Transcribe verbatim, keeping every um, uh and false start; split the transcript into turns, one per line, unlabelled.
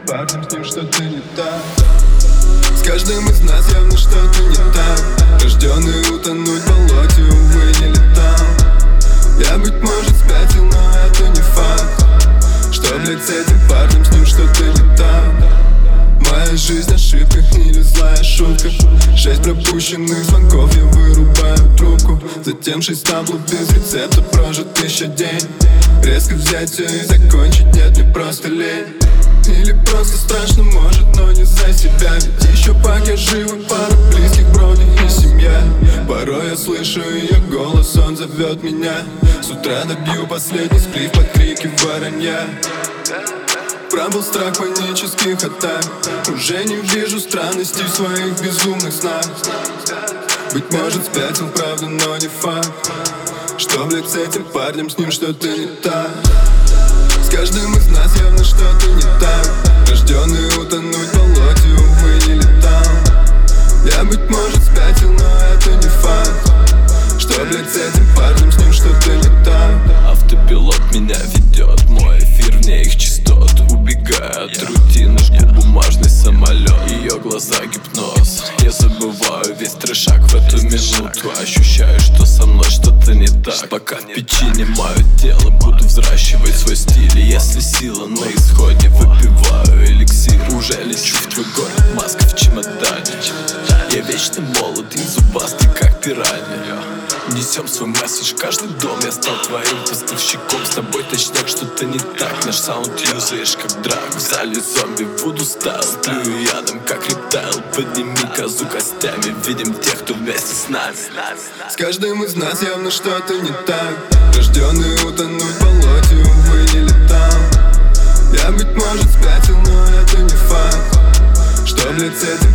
парнем, с ним что-то не так. С каждым из нас явно что-то не так. Рожденный утонуть в болоте, увы, не летал. Я, быть может, спятил, но это не факт. Что, блядь, с этим парнем, с ним что-то не так. Моя жизнь ошибка или злая шутка. Шесть пропущенных звонков, я вырубаю трубку. Затем шесть таблов без рецепта, прожит тысяча день. Резко взять все и закончить, нет, мне просто лень. Или просто страшно, может, но не за себя. Ведь еще пока живы пара близких, брони и семья. Порой я слышу ее голос, он зовет меня. С утра добью последний сплив под крики воронья. Пробыл страх панических атак. Уже не вижу странностей в своих безумных снах. Быть может, спятил, правда, но не факт. Что, блядь, с этим парнем, с ним что-то не так. С каждым из нас явно что-то не так. Рожденный утонуть в болоте, увы, не летал. Я, быть может, спятил, но это не факт. Что, блядь, с этим парнем, с ним что-то не так.
Автопилот меня ведет, мой эфир вне их частот. Убегаю от рутины, жгу бумажный самолет. Ее глаза гипноз. Я забываю весь трешак в эту минуту. Ощущаю, что со мной что-то не так. Пока в печени мое тело, буду взращивать свой стиль. И если сила на исходе, выпиваю эликсир. Уже лечу в твой город, маска в чемодане. Я вечно молод и зубастый, как пиранья. Несем свой месседж в каждый дом. Я стал твоим поставщиком. С тобой точняк, что-то не так. Наш саунд юзаешь как драк. В зале зомби, вуду стайл. Плюю ядом, как рептайл. Подними козу костями. Видим тех, кто вместе с нами.
С каждым из нас явно что-то не так. Рожденный утонуть в болоте, увы, не летал. Я, быть может, спятил, но это не факт. Что, блядь, с этим